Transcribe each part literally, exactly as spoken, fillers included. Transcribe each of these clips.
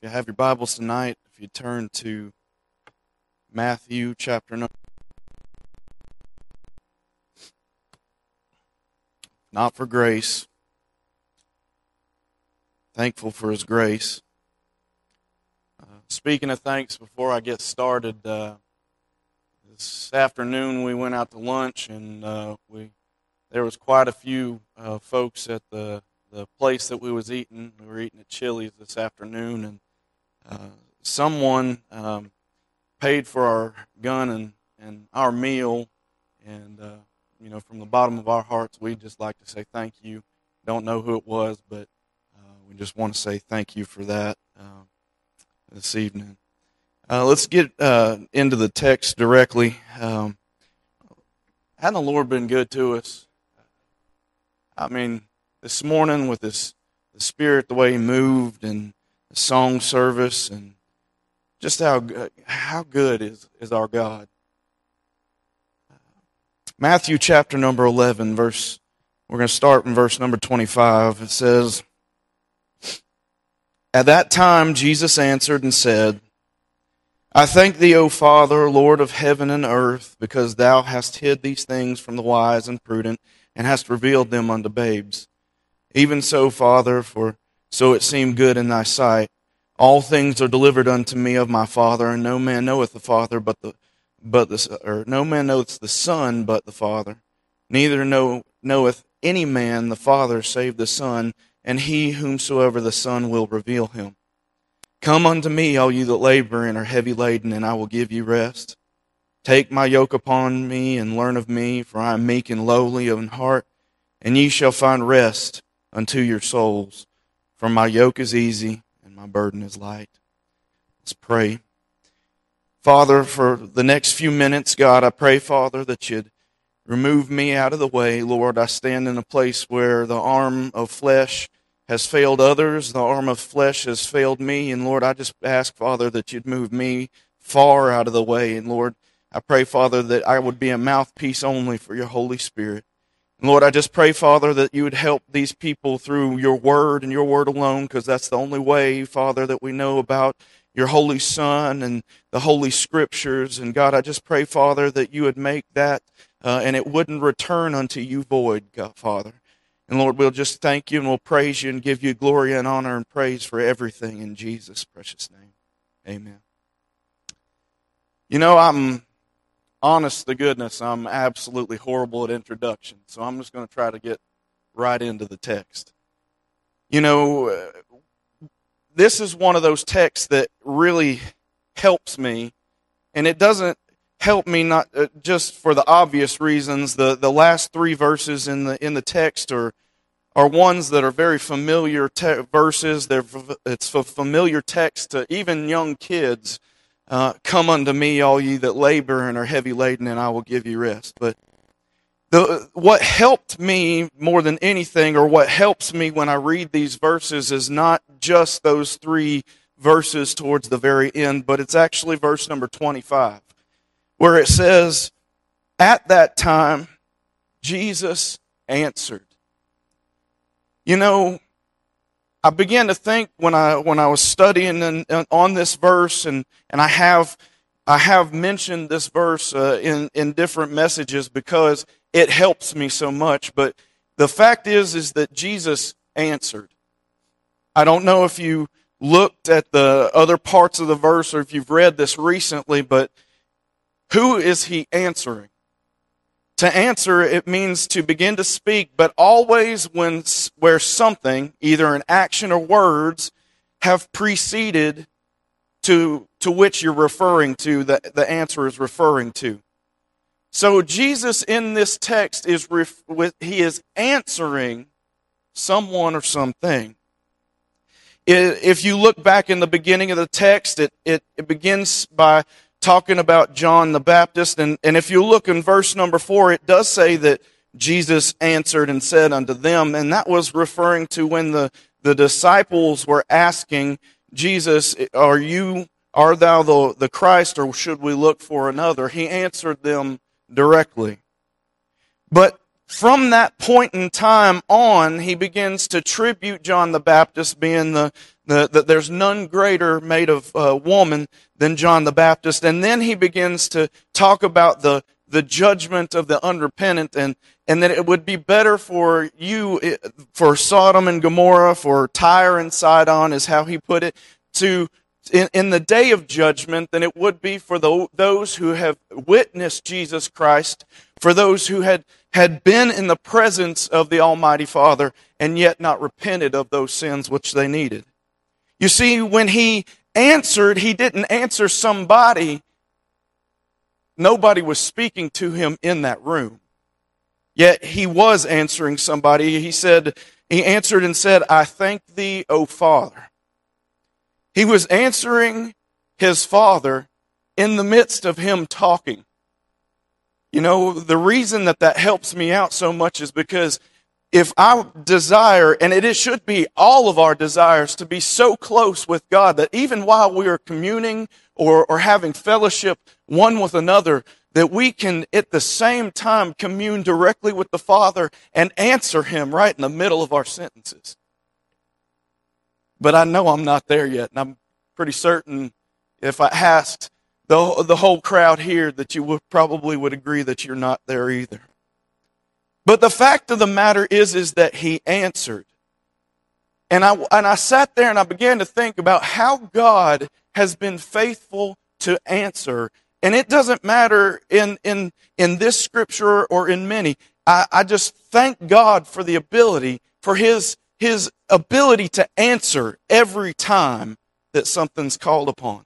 If you have your Bibles tonight, if you turn to Matthew chapter number, not for grace, thankful for His grace. Uh, speaking of thanks, before I get started, uh, this afternoon we went out to lunch, and uh, we there was quite a few uh, folks at the the place that we was eating. We were eating at Chili's this afternoon, and uh, someone um, paid for our gun and, and our meal, and uh, you know, from the bottom of our hearts, we'd just like to say thank you. Don't know who it was, but uh, we just want to say thank you for that uh, this evening. Uh, let's get uh, into the text directly. Um, hasn't the Lord been good to us? I mean, this morning with this the Spirit, the way He moved, and the song service, and just how how good is, is our God. Matthew chapter number eleven, verse. We're going to start in verse number twenty-five. It says, "At that time Jesus answered and said, I thank thee, O Father, Lord of heaven and earth, because thou hast hid these things from the wise and prudent, and hast revealed them unto babes. Even so, Father, for so it seemed good in thy sight. All things are delivered unto me of my Father, and no man knoweth the Father but the but the or no man knoweth the Son but the Father. Neither know, knoweth any man the Father save the Son, and he whomsoever the Son will reveal him. Come unto me, all you that labor and are heavy laden, and I will give you rest. Take my yoke upon me and learn of me, for I am meek and lowly of heart, and ye shall find rest unto your souls. For my yoke is easy and my burden is light." Let's pray. Father, for the next few minutes, God, I pray, Father, that you'd remove me out of the way. Lord, I stand in a place where the arm of flesh has failed others, the arm of flesh has failed me, and Lord, I just ask, Father, that you'd move me far out of the way. And Lord, I pray, Father, that I would be a mouthpiece only for your Holy Spirit. And Lord, I just pray, Father, that you would help these people through your word and your word alone, because that's the only way, Father, that we know about your Holy Son and the Holy Scriptures. And God, I just pray, Father, that you would make that uh, and it wouldn't return unto you void, God, Father. And Lord, we'll just thank you and we'll praise you and give you glory and honor and praise for everything in Jesus' precious name. Amen. You know, I'm honest to goodness, I'm absolutely horrible at introductions, so I'm just going to try to get right into the text. You know, this is one of those texts that really helps me, and it doesn't help me not uh, just for the obvious reasons. The the last three verses in the in the text are are ones that are very familiar te- verses. They're it's a familiar text to even young kids. Uh, Come unto me, all ye that labor and are heavy laden, and I will give you rest. But the what helped me more than anything, or what helps me when I read these verses, is not just those three verses towards the very end, but it's actually verse number twenty-five, where it says, "At that time, Jesus answered." You know, I began to think when I when I was studying in, in, on this verse, and, and I have I have mentioned this verse uh, in in different messages because it helps me so much. But the fact is is that Jesus answered. I don't know if you looked at the other parts of the verse or if you've read this recently, but who is he answering? To answer, it means to begin to speak, but always when where something, either an action or words, have preceded to, to which you're referring to, that the answer is referring to. So Jesus in this text is ref, with, he is answering someone or something. If you look back in the beginning of the text, it, it, it begins by talking about John the Baptist. And, and if you look in verse number four, it does say that Jesus answered and said unto them. And that was referring to when the, the disciples were asking Jesus, are you, are thou the, the Christ, or should we look for another? He answered them directly. But from that point in time on, he begins to tribute John the Baptist, being the, the that there's none greater made of uh, woman than John the Baptist. And then he begins to talk about the, the judgment of the unrepentant, and, and that it would be better for you, for Sodom and Gomorrah, for Tyre and Sidon, is how he put it, to in, in the day of judgment than it would be for the, those who have witnessed Jesus Christ, for those who had had been in the presence of the Almighty Father and yet not repented of those sins which they needed. You see, when he answered, he didn't answer somebody. Nobody was speaking to him in that room. Yet he was answering somebody. He said, he answered and said, I thank thee, O Father. He was answering his Father in the midst of him talking. You know, the reason that that helps me out so much is because if I desire, and it should be all of our desires, to be so close with God that even while we are communing or, or having fellowship one with another, that we can at the same time commune directly with the Father and answer Him right in the middle of our sentences. But I know I'm not there yet, and I'm pretty certain if I asked the, the whole crowd here that you would probably would agree that you're not there either. But the fact of the matter is, is that he answered. And I, and I sat there and I began to think about how God has been faithful to answer. And it doesn't matter in, in, in this scripture or in many. I, I just thank God for the ability, for his, his ability to answer every time that something's called upon.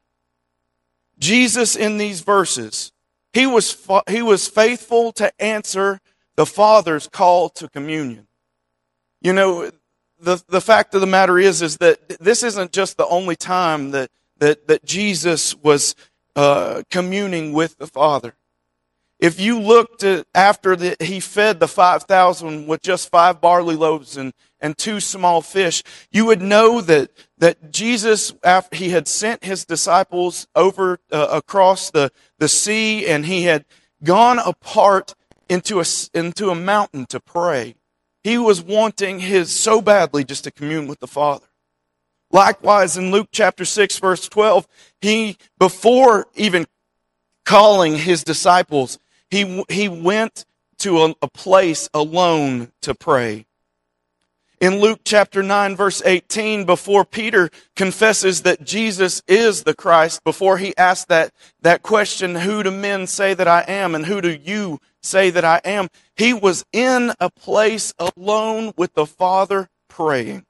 Jesus in these verses, he was, he was faithful to answer the Father's call to communion. You know, the, the fact of the matter is, is that this isn't just the only time that, that, that Jesus was uh, communing with the Father. If you looked at after the, he fed the five thousand with just five barley loaves and, and two small fish, you would know that, that Jesus, after he had sent his disciples over uh, across the, the sea, and he had gone apart into a, into a mountain to pray. He was wanting his so badly just to commune with the Father. Likewise, in Luke chapter six, verse twelve, he, before even calling his disciples, he, he went to a, a place alone to pray. In Luke chapter nine, verse eighteen, before Peter confesses that Jesus is the Christ, before he asked that, that question, who do men say that I am, and who do you say that I am? He was in a place alone with the Father praying.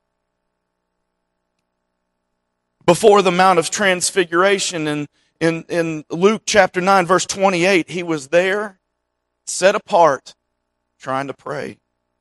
Before the Mount of Transfiguration in, in, in Luke chapter nine, verse twenty-eight, he was there, set apart, trying to pray.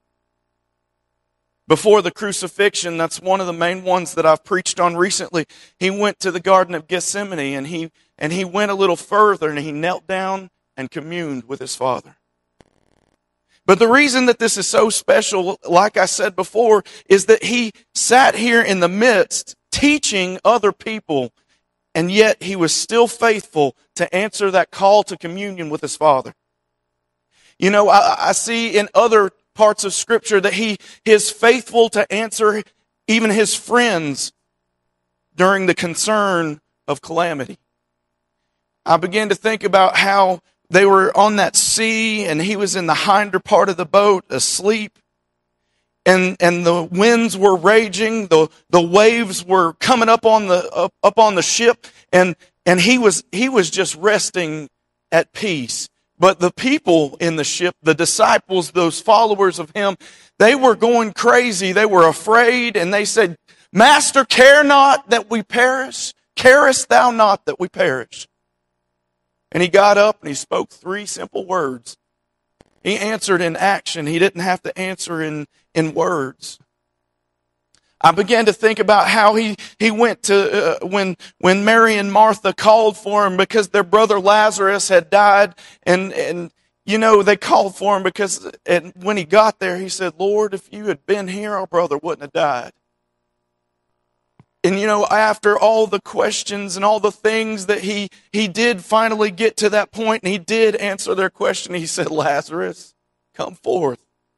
Before the crucifixion, that's one of the main ones that I've preached on recently. He went to the Garden of Gethsemane, and he, and he went a little further, and he knelt down and communed with his Father. But the reason that this is so special, like I said before, is that he sat here in the midst teaching other people, and yet he was still faithful to answer that call to communion with his Father. You know, I, I see in other parts of Scripture that he is faithful to answer even his friends during the concern of calamity. I began to think about how they were on that sea, and he was in the hinder part of the boat, asleep. And and the winds were raging, the, the waves were coming up on the up, up on the ship, and and he was he was just resting at peace. But the people in the ship, the disciples, those followers of him, they were going crazy. They were afraid, and they said, Master, care not that we perish? Carest thou not that we perish? And he got up and he spoke three simple words. He answered in action. He didn't have to answer in, in words. I began to think about how he, he went to, uh, when, when Mary and Martha called for him because their brother Lazarus had died. And, and, you know, they called for him because and when he got there, he said, Lord, if you had been here, our brother wouldn't have died. And, you know, after all the questions and all the things that he, he did finally get to that point, and he did answer their question. He said, Lazarus, come forth.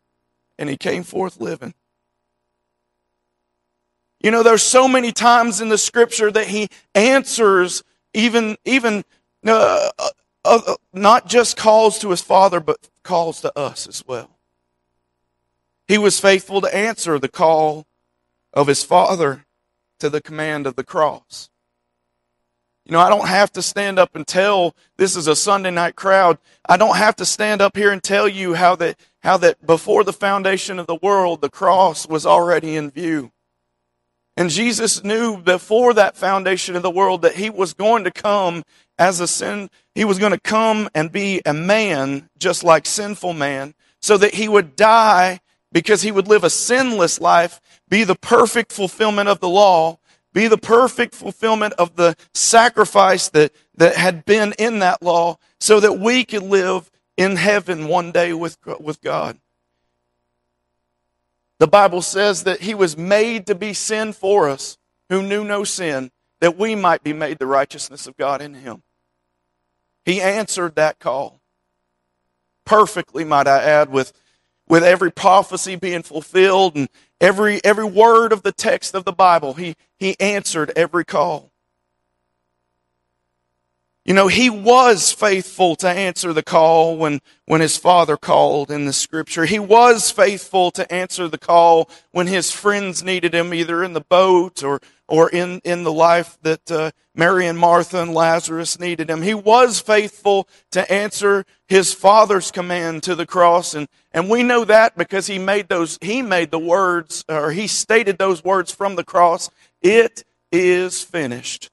and he came forth living. You know, there's so many times in the scripture that he answers even, even uh, uh, uh, not just calls to his Father, but calls to us as well. He was faithful to answer the call of his Father to the command of the cross. You know, I don't have to stand up and tell, this is a Sunday night crowd, I don't have to stand up here and tell you how that, how that before the foundation of the world, the cross was already in view. And Jesus knew before that foundation of the world that he was going to come as a sin, he was going to come and be a man just like sinful man, so that he would die because he would live a sinless life, be the perfect fulfillment of the law, be the perfect fulfillment of the sacrifice that, that had been in that law, so that we could live in heaven one day with, with God. The Bible says that he was made to be sin for us, who knew no sin, that we might be made the righteousness of God in him. He answered that call perfectly, might I add, with, with every prophecy being fulfilled and every, every word of the text of the Bible. He, he answered every call. You know, he was faithful to answer the call when, when his Father called in the scripture. He was faithful to answer the call when his friends needed him, either in the boat or, or in, in the life that uh, Mary and Martha and Lazarus needed him. He was faithful to answer his Father's command to the cross. And, and we know that because he made those, he made the words, or he stated those words from the cross, "It is finished."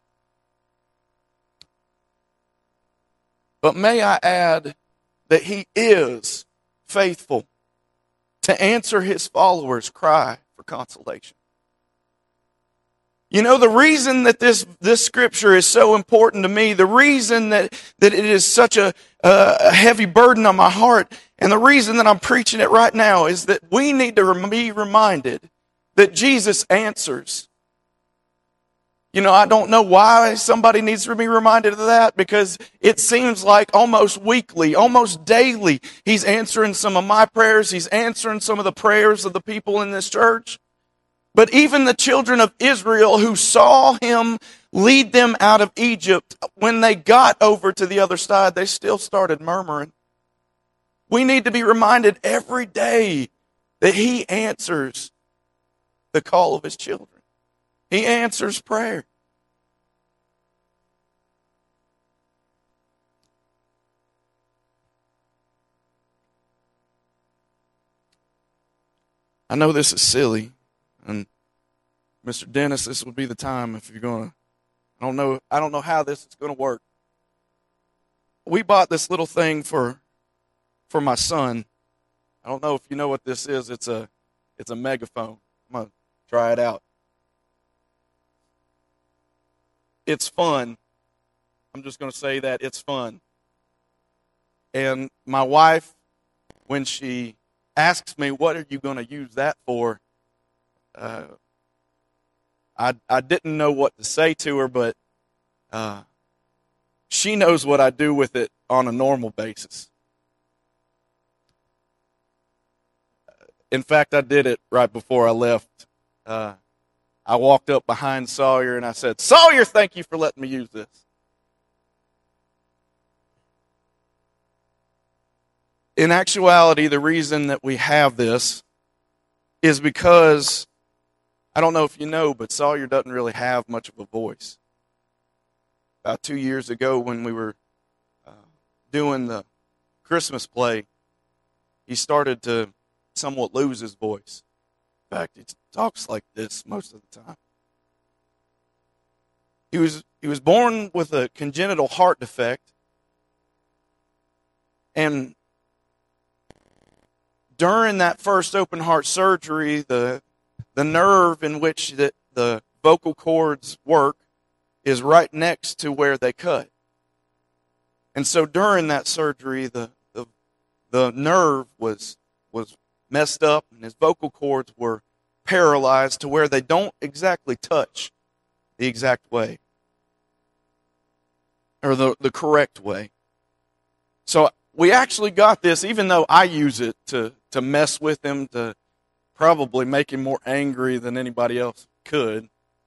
But may I add that he is faithful to answer his followers' cry for consolation. You know, the reason that this, this scripture is so important to me, the reason that, that it is such a, a heavy burden on my heart, and the reason that I'm preaching it right now is that we need to be reminded that Jesus answers. You know, I don't know why somebody needs to be reminded of that, because it seems like almost weekly, almost daily, he's answering some of my prayers. He's answering some of the prayers of the people in this church. But even the children of Israel who saw him lead them out of Egypt, when they got over to the other side, they still started murmuring. We need to be reminded every day that he answers the call of his children. He answers prayer. I know this is silly, and Mister Dennis, this would be the time if you're going to, I don't know, I don't know how this is going to work. We bought this little thing for, for my son. I don't know if you know what this is. It's a, it's a megaphone. I'm going to try it out. It's fun. I'm just going to say that it's fun. And my wife, when she asks me, what are you going to use that for? Uh, I, I didn't know what to say to her, but uh, she knows what I do with it on a normal basis. In fact, I did it right before I left. Uh, I walked up behind Sawyer and I said, "Sawyer, thank you for letting me use this." In actuality, the reason that we have this is because, I don't know if you know, but Sawyer doesn't really have much of a voice. About two years ago when we were uh, doing the Christmas play, he started to somewhat lose his voice. In fact, he talks like this most of the time. He was he was born with a congenital heart defect, and during that first open heart surgery, the the nerve in which the, the vocal cords work is right next to where they cut. And so during that surgery, the the, the nerve was was messed up, and his vocal cords were paralyzed to where they don't exactly touch the exact way, or the, the correct way. So we actually got this, even though I use it to, to mess with him, to probably make him more angry than anybody else could.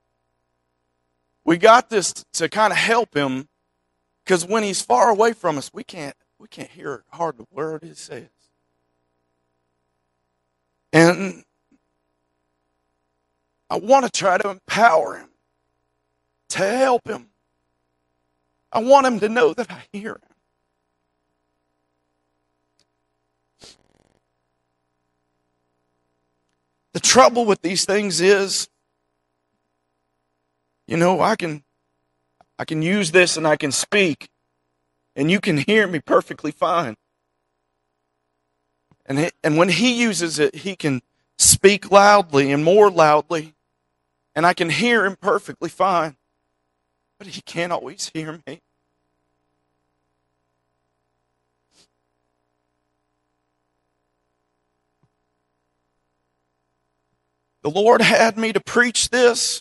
We got this to kind of help him, because when he's far away from us, we can't we can't hear hardly a word he says. And I want to try to empower him, to help him. I want him to know that I hear him. The trouble with these things is, you know, I can I can use this and I can speak, and you can hear me perfectly fine. And he, and when he uses it, he can speak loudly and more loudly, and I can hear him perfectly fine. But he can't always hear me. The Lord had me to preach this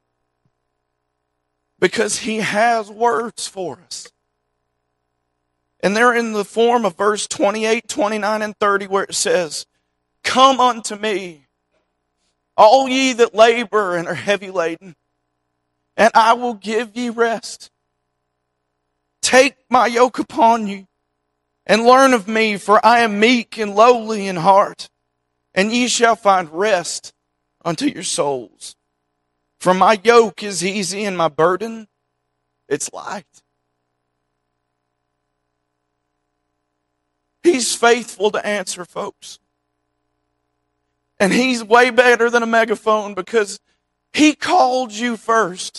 because he has words for us. And they're in the form of verse twenty-eight, twenty-nine, and thirty, where it says, "Come unto me, all ye that labor and are heavy laden, and I will give ye rest. Take my yoke upon you, and learn of me, for I am meek and lowly in heart, and ye shall find rest unto your souls. For my yoke is easy and my burden, it's light." He's faithful to answer, folks. And he's way better than a megaphone, because he called you first.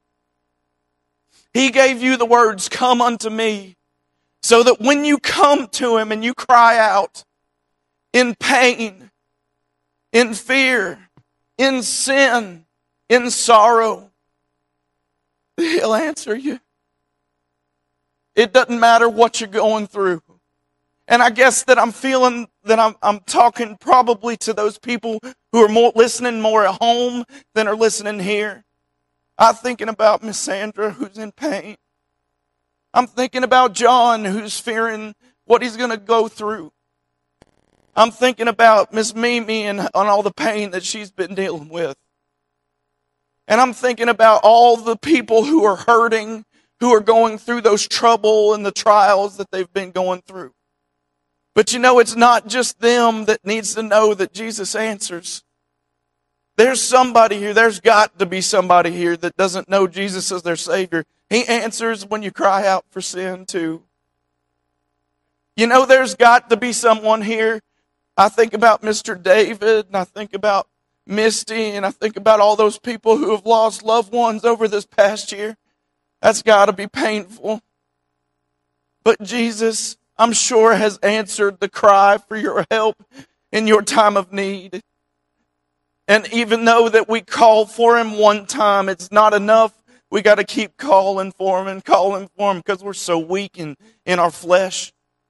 He gave you the words, "Come unto me," so that when you come to him and you cry out in pain, in fear, in sin, in sorrow, he'll answer you. It doesn't matter what you're going through. And I guess that I'm feeling that I'm, I'm talking probably to those people who are more listening more at home than are listening here. I'm thinking about Miss Sandra, who's in pain. I'm thinking about John, who's fearing what he's going to go through. I'm thinking about Miss Mimi and on all the pain that she's been dealing with. And I'm thinking about all the people who are hurting, who are going through those trouble and the trials that they've been going through. But you know, it's not just them that needs to know that Jesus answers. There's somebody here, there's got to be somebody here that doesn't know Jesus as their Savior. He answers when you cry out for sin too. You know, there's got to be someone here. I think about Mister David, and I think about Misty, and I think about all those people who have lost loved ones over this past year. That's got to be painful. But Jesus, I'm sure, has answered the cry for your help in your time of need. And even though that we call for him one time, it's not enough. We got to keep calling for him and calling for him, because we're so weak in, in our flesh.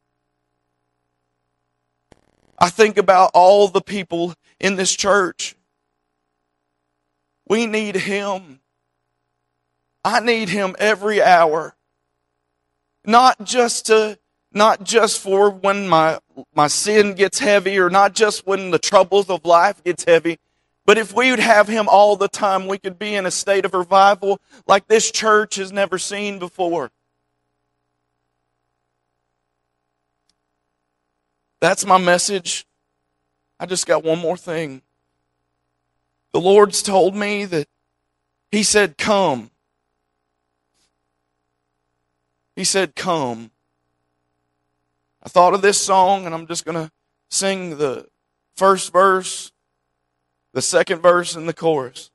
I think about all the people in this church. We need him. I need him every hour. Not just to Not just for when my, my sin gets heavy, or not just when the troubles of life gets heavy, but if we would have him all the time, we could be in a state of revival like this church has never seen before. That's my message. I just got one more thing. The Lord's told me that he said, "Come." He said, "Come." I thought of this song, and I'm just going to sing the first verse, the second verse, and the chorus.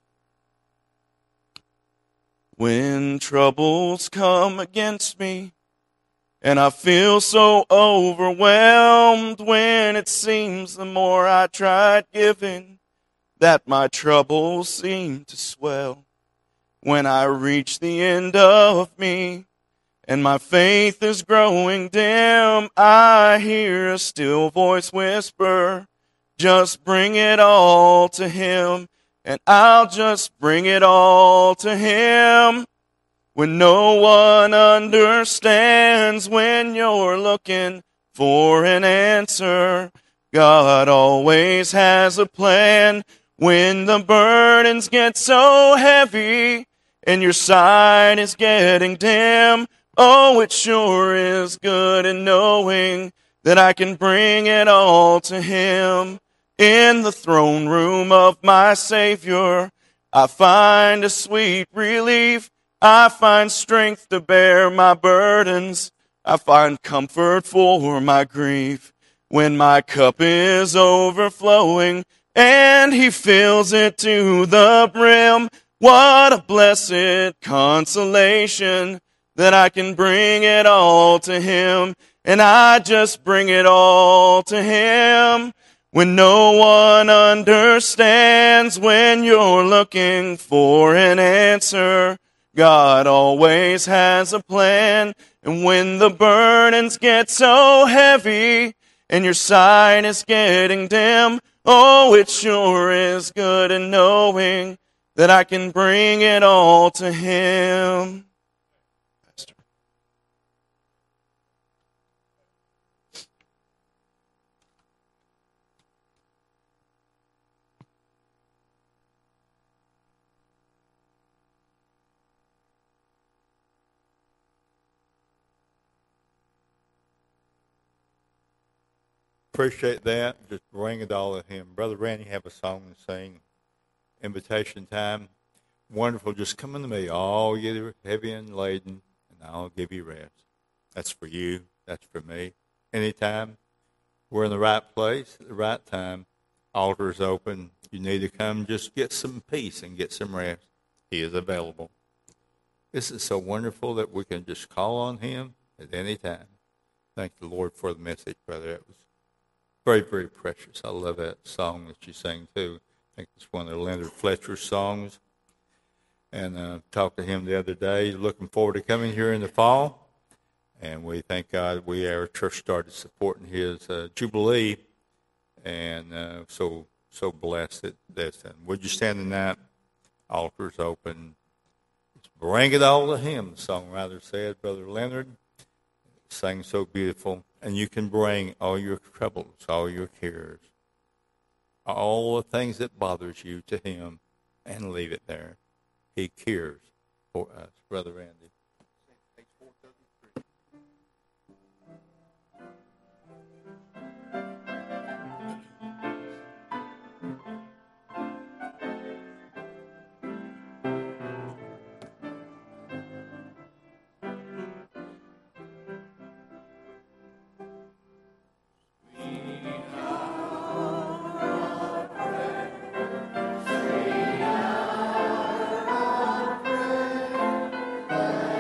When troubles come against me, and I feel so overwhelmed, when it seems the more I tried giving, that my troubles seem to swell. When I reach the end of me, and my faith is growing dim, I hear a still voice whisper, "Just bring it all to him." And I'll just bring it all to him. When no one understands, when you're looking for an answer, God always has a plan. When the burdens get so heavy and your sight is getting dim, oh, it sure is good in knowing that I can bring it all to Him. In the throne room of my Savior, I find a sweet relief. I find strength to bear my burdens. I find comfort for my grief. When my cup is overflowing and He fills it to the brim, what a blessed consolation that I can bring it all to Him. And I just bring it all to Him. When no one understands, when you're looking for an answer, God always has a plan. And when the burdens get so heavy and your sight is getting dim, oh, it sure is good in knowing that I can bring it all to Him. Pastor. Appreciate that. Just bring it all to Him. Brother Randy, have a song to sing. Invitation time. Wonderful. Just come unto me, all you that are heavy and laden, and I'll give you rest. That's for you. That's for me. Anytime we're in the right place at the right time, altar's open. You need to come just get some peace and get some rest. He is available. This is so wonderful that we can just call on Him at any time. Thank the Lord for the message, brother. It was very, very precious. I love that song that you sang, too. I think it's one of Leonard Fletcher's songs. And uh, talked to him the other day. Looking forward to coming here in the fall. And we thank God we, our church, started supporting his uh, Jubilee. And uh, so so blessed that that's done. Would you stand in that? Altar's open. Just bring it all to Him, the songwriter said. Brother Leonard sang so beautiful. And you can bring all your troubles, all your cares, all the things that bothers you to Him and leave it there. He cares for us. Brother Randy. Thank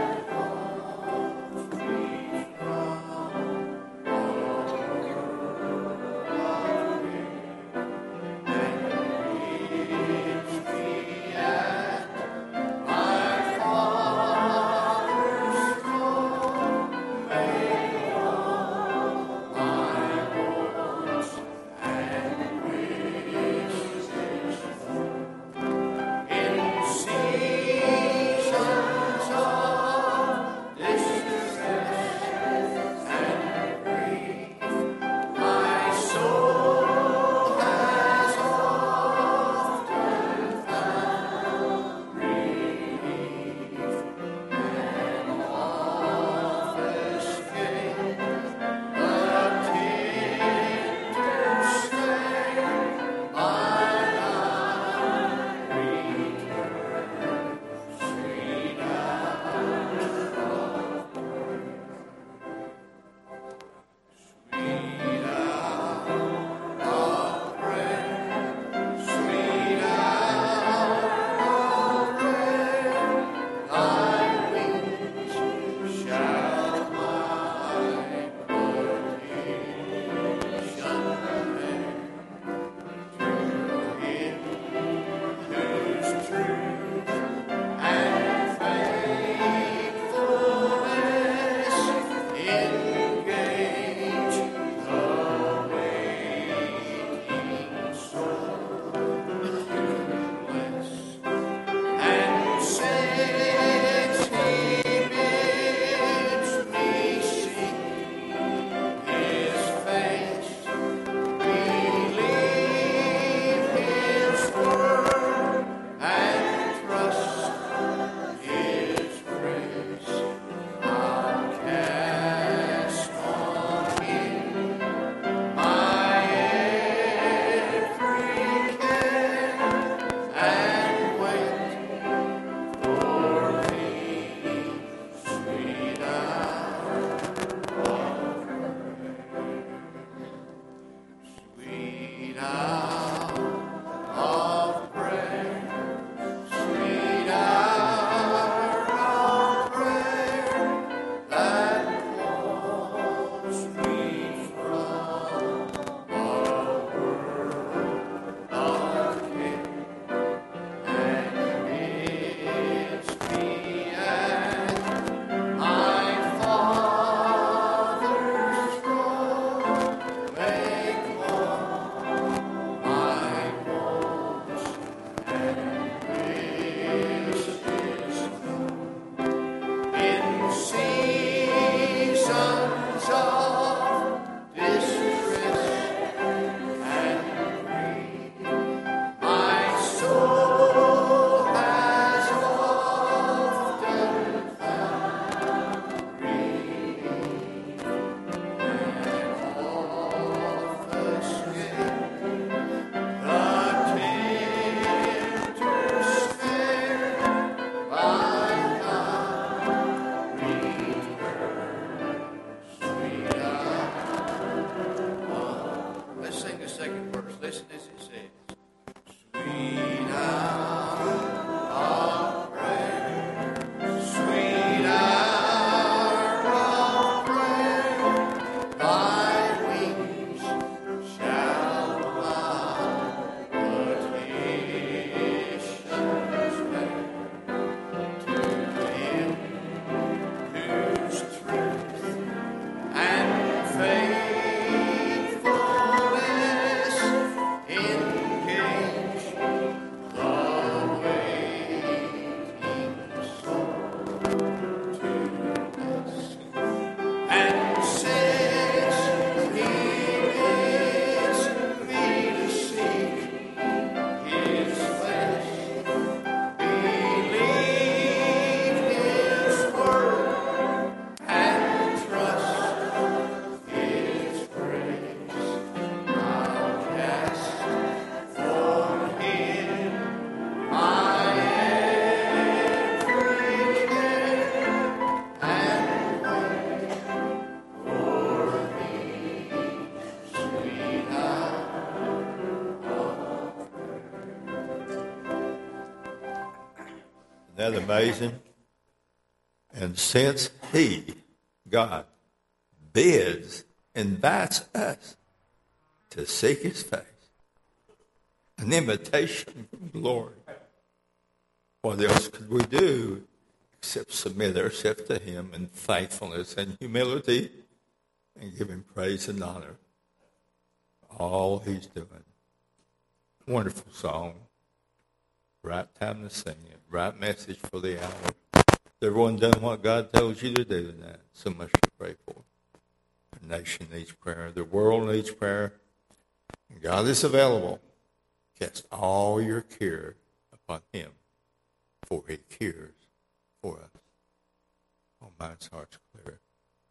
Isn't that amazing? And since he, God, bids, invites us to seek his face, an invitation from the Lord, what else could we do except submit ourselves to him in thankfulness and humility and give him praise and honor for all he's doing? Wonderful song. Right time to sing it. Right message for the hour. Everyone done what God tells you to do tonight. So much to pray for. The nation needs prayer. The world needs prayer. And God is available. Cast all your care upon him, for he cares for us. All minds, hearts clear.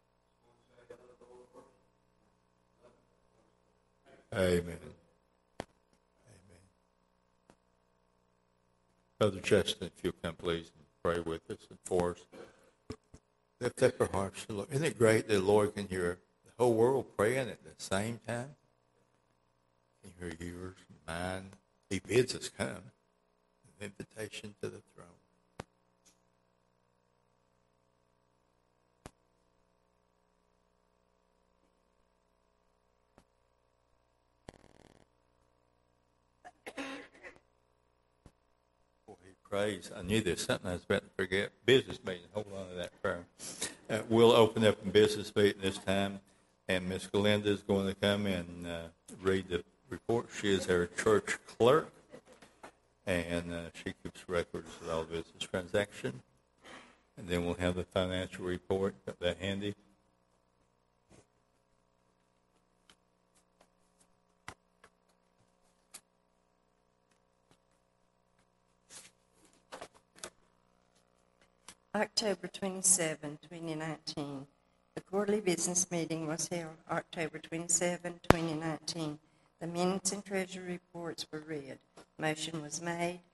Amen. Amen. Brother Justin, if you'll come please and pray with us and for us. Lift up our hearts to the Lord. Isn't it great that the Lord can hear the whole world praying at the same time? He can hear yours and mine. He bids us come. An invitation to the throne. Boy, he prays. I knew there's something I was about to forget. Business meeting. Hold on to that prayer. Uh, we'll open up a business meeting this time, and Miss Galinda is going to come and uh, read the report. She is our church clerk, and uh, she keeps records of all business transactions. And then we'll have the financial report. Got that handy? October twenty-seventh, twenty nineteen. The quarterly business meeting was held October twenty-seventh, twenty nineteen. The minutes and treasury reports were read. Motion was made.